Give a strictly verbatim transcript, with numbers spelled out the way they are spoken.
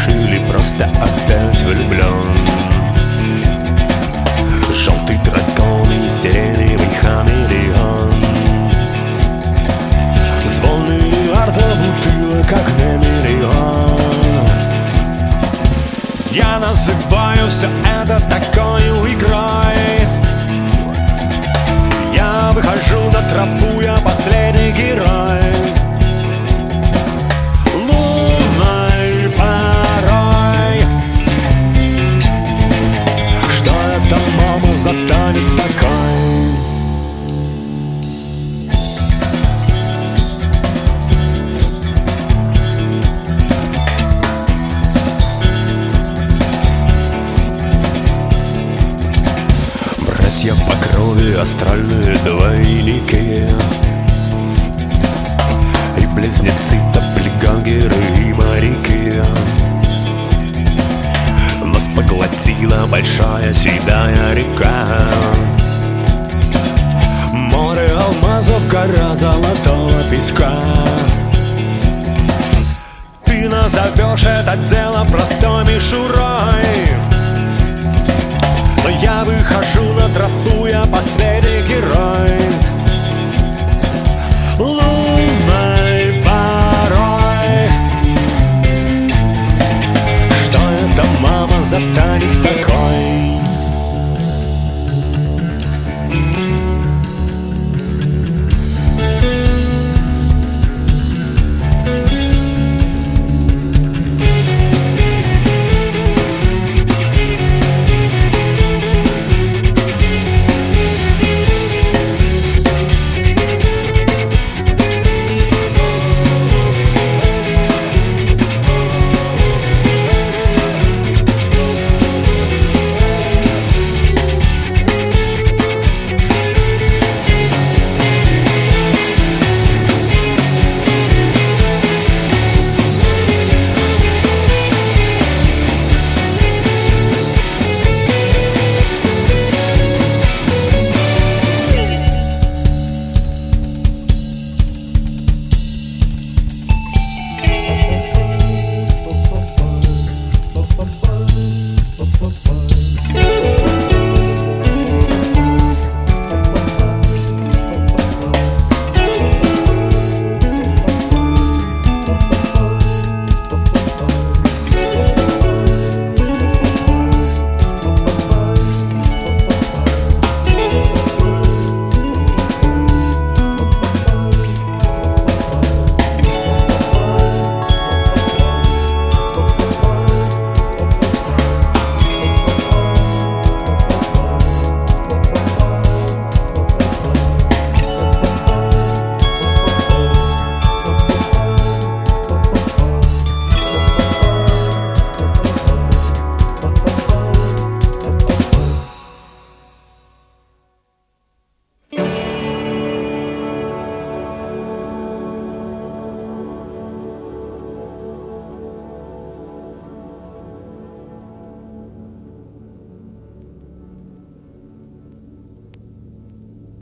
любишь или просто опять влюблен. Желтый дракон и сиреневый хамелеон, звон миллиарда бутылок, как на миллион. Я называю все это такой игрой. Я выхожу на тропу, я последний герой. Лунной порой. Что это, мама, за танец такой? Братья по крови, астральные двойники и близнецы, доppelgangеры и моряки. Нас поглотила большая седая река, море алмазов, гора золотого песка. Ты назовешь это дело простой мишурой, но я выхожу на тропу,